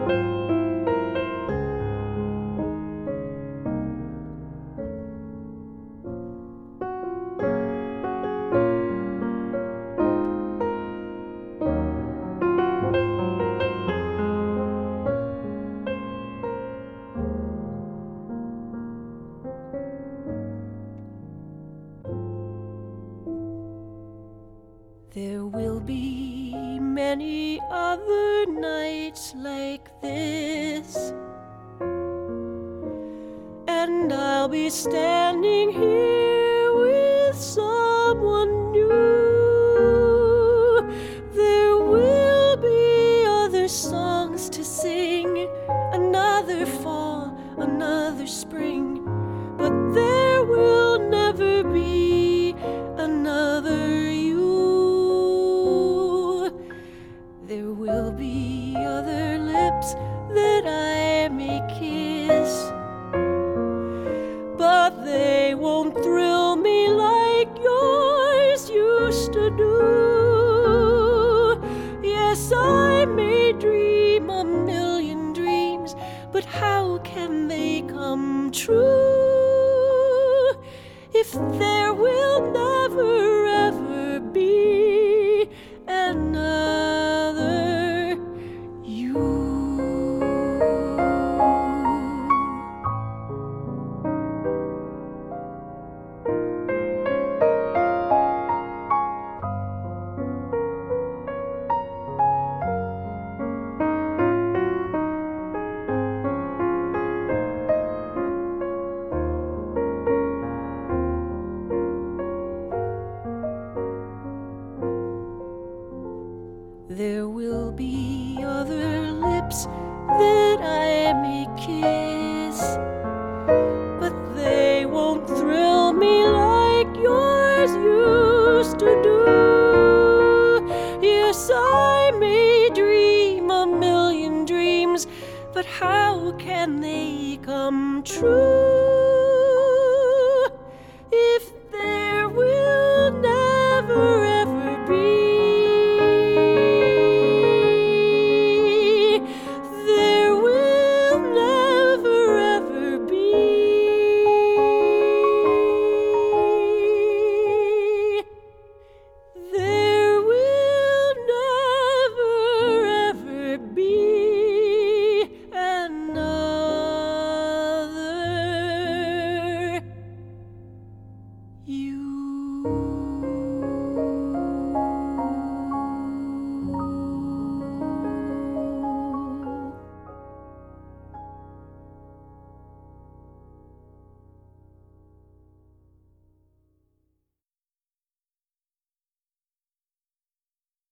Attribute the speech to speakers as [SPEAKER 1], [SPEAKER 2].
[SPEAKER 1] There will be many other nights like this, and I'll be standing here with someone new. There will be other songs to sing, another fall, another spring, but there will never be another you. There will be other lips that I may kiss, but they won't thrill me like yours used to do. Yes, I may dream a million dreams, but how can they come true if there will never ever be another you? There will be other lips that I may kiss, but they won't thrill me like yours used to do. Yes, I may dream a million dreams, but how can they come true